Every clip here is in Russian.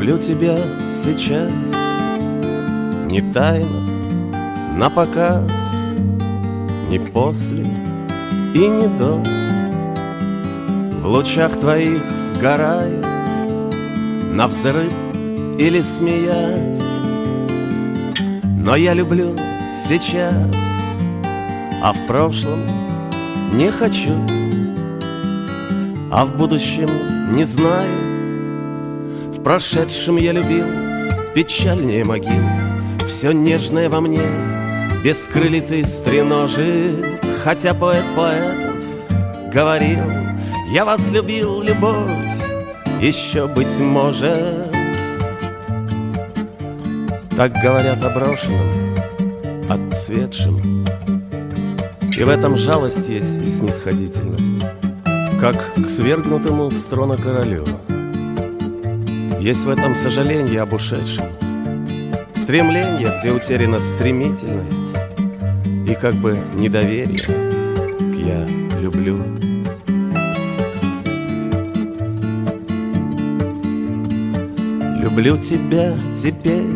люблю тебя сейчас, не тайно, напоказ, не после и не до. В лучах твоих сгораю, навзрыд или смеясь. Но я люблю сейчас, а в прошлом не хочу, а в будущем не знаю. В прошедшем я любил печальнее могил. Все нежное во мне бескрылитый стреножит. Хотя поэт поэтов говорил: я вас любил, любовь, еще, быть может. Так говорят о брошенном, отцветшем. И в этом жалость есть и снисходительность, как к свергнутому с трона королю. Есть в этом сожаление об ушедшем, стремление, где утеряна стремительность, и как бы недоверие к «я люблю». Люблю тебя теперь,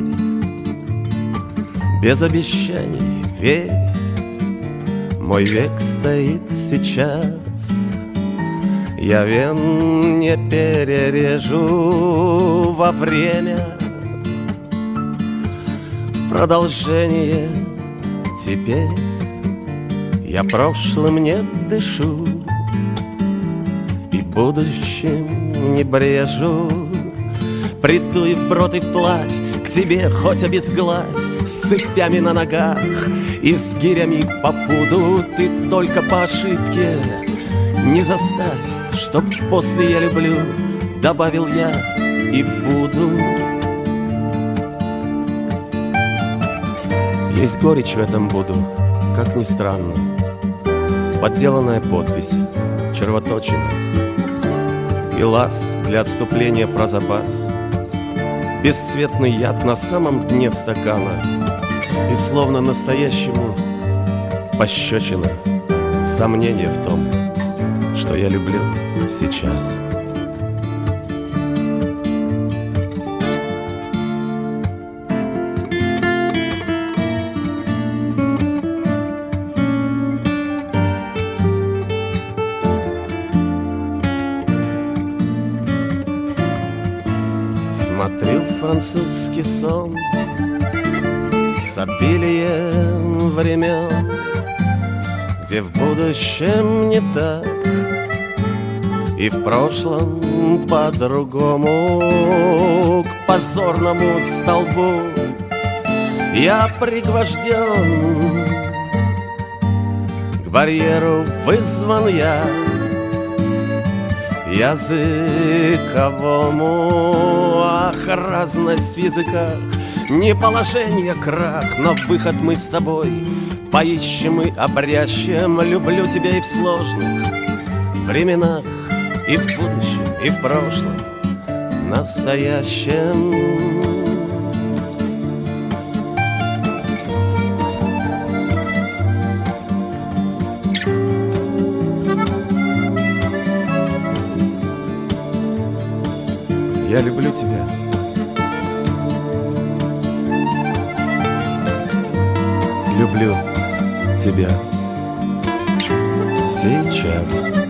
без обещаний, верь. Мой век стоит сейчас, я вен не перережу во время. В продолжение теперь я прошлым не дышу и будущим не брежу. Приду и вброд, и вплавь к тебе, хоть обезглавь, с цепями на ногах и с гирями по пуду. Ты только по ошибке не заставь, чтоб после «я люблю» добавил я и буду. Есть горечь в этом буду, как ни странно. Подделанная подпись, червоточина и лаз для отступления про запас. Бесцветный яд на самом дне стакана, и словно настоящему пощечина, сомнение в том, что я люблю сейчас. Смотрю французский сон с обилием времен, где в будущем не так и в прошлом по-другому. К позорному столбу я пригвожден, к барьеру вызван я, языковому. Ах, разность в языках, не положение крах, но выход мы с тобой поищем и обрящем. Люблю тебя и в сложных временах, и в будущем, и в прошлом, настоящем. Я люблю тебя. Люблю тебя сейчас.